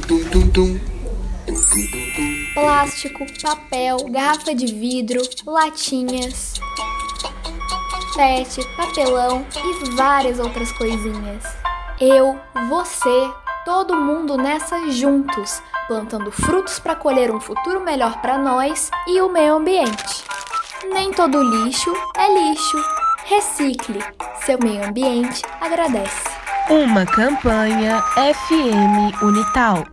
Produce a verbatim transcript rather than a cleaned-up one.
Plástico, papel, garrafa de vidro, latinhas, pet, papelão e várias outras coisinhas. Eu, você, todo mundo nessa juntos, plantando frutos para colher um futuro melhor para nós e o meio ambiente. Nem todo lixo é lixo. Recicle, seu meio ambiente agradece. Uma campanha F M Unital.